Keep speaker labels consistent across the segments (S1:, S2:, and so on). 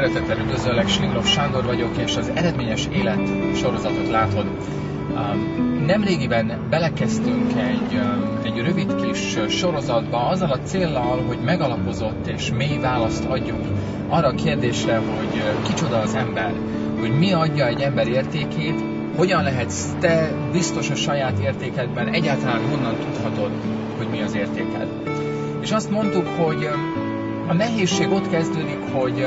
S1: Szeretettel üdvözöllek, Slinglov Sándor vagyok, és az Eredményes Élet sorozatot látod. Nemrégiben belekezdtünk egy rövid kis sorozatba azzal a céllal, hogy megalapozott és mély választ adjunk arra a kérdésre, hogy kicsoda az ember, hogy mi adja egy ember értékét, hogyan lehetsz te biztos a saját értékedben, egyáltalán honnan tudhatod, hogy mi az értéked. És azt mondtuk, hogy a nehézség ott kezdődik,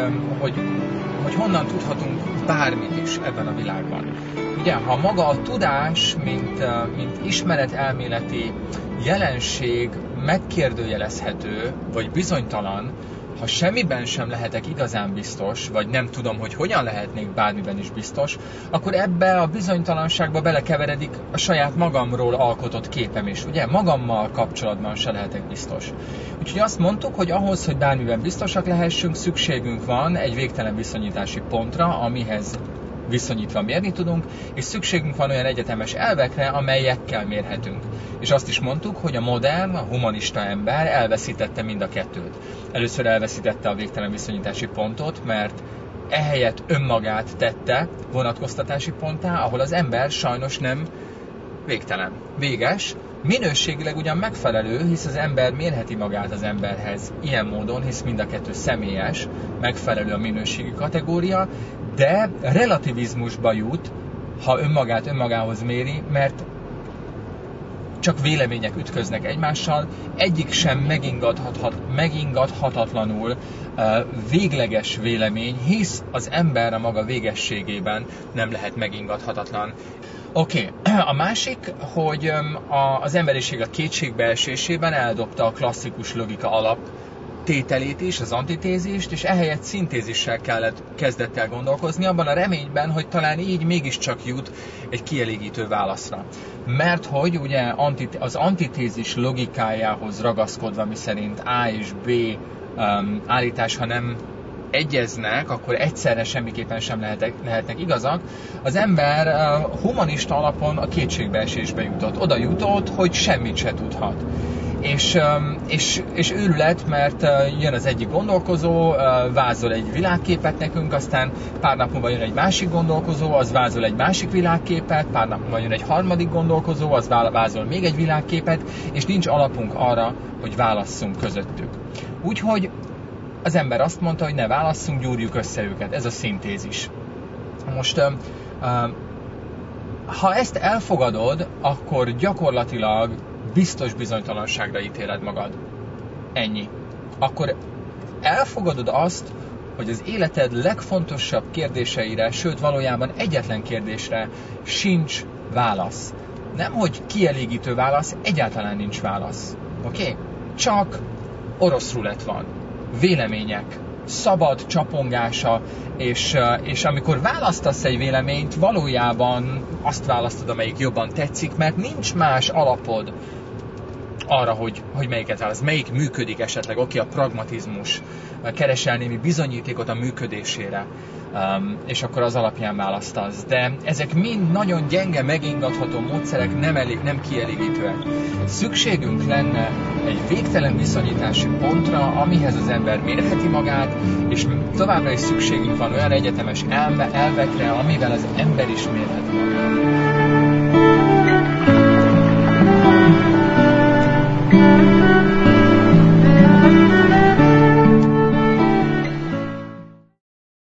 S1: hogy honnan tudhatunk bármit is ebben a világban. Ugye, ha maga a tudás, mint ismeretelméleti jelenség megkérdőjelezhető, vagy bizonytalan, ha semmiben sem lehetek igazán biztos, vagy nem tudom, hogy hogyan lehetnék bármiben is biztos, akkor ebbe a bizonytalanságba belekeveredik a saját magamról alkotott képem is. Ugye, magammal kapcsolatban se lehetek biztos. Úgyhogy azt mondtuk, hogy ahhoz, hogy bármiben biztosak lehessünk, szükségünk van egy végtelen viszonyítási pontra, amihez viszonyítva mérni tudunk, és szükségünk van olyan egyetemes elvekre, amelyekkel mérhetünk. És azt is mondtuk, hogy a modern, a humanista ember elveszítette mind a kettőt. Először elveszítette a végtelen viszonyítási pontot, mert ehelyett önmagát tette vonatkoztatási ponttá, ahol az ember sajnos nem végtelen. Véges, minőségileg ugyan megfelelő, hisz az ember mérheti magát az emberhez ilyen módon, hisz mind a kettő személyes, megfelelő a minőségi kategória, de relativizmusba jut, ha önmagát önmagához méri, mert csak vélemények ütköznek egymással, egyik sem megingathatatlanul végleges vélemény, hisz az ember a maga végességében nem lehet megingathatatlan. Oké. A másik, hogy az emberiség a kétségbeesésében eldobta a klasszikus logika alaptételét is, az antitézist, és ehelyett szintézissel kezdett el gondolkozni, abban a reményben, hogy talán így mégiscsak jut egy kielégítő válaszra. Mert hogy ugye az antitézis logikájához ragaszkodva, miszerint A és B állítás, ha nem egyeznek, akkor egyszerre semmiképpen sem lehetnek igazak. Az ember humanista alapon a kétségbeesésbe jutott. Oda jutott, hogy semmit se tudhat. És őrület, mert jön az egyik gondolkozó, vázol egy világképet nekünk, aztán pár nap múlva jön egy másik gondolkozó, az vázol egy másik világképet, pár nap múlva jön egy harmadik gondolkozó, az vázol még egy világképet, és nincs alapunk arra, hogy válasszunk közöttük. Úgyhogy az ember azt mondta, hogy ne válasszunk, gyúrjuk össze őket. Ez a szintézis. Most, ha ezt elfogadod, akkor gyakorlatilag biztos bizonytalanságra ítéled magad. Ennyi. Akkor elfogadod azt, hogy az életed legfontosabb kérdéseire, sőt valójában egyetlen kérdésre sincs válasz. Nemhogy kielégítő válasz, egyáltalán nincs válasz. Oké? Csak orosz rulett van. Vélemények, szabad csapongása, és amikor választasz egy véleményt, valójában azt választod, amelyik jobban tetszik, mert nincs más alapod arra, hogy melyiket válasz, melyik működik esetleg, a pragmatizmus, keresel némi bizonyítékot a működésére, és akkor az alapján választasz. De ezek mind nagyon gyenge, megingatható módszerek, nem kielégítőek. Szükségünk lenne egy végtelen viszonyítási pontra, amihez az ember mérheti magát, és továbbra is szükségünk van olyan egyetemes elvekre, amivel az ember is mérheti magát.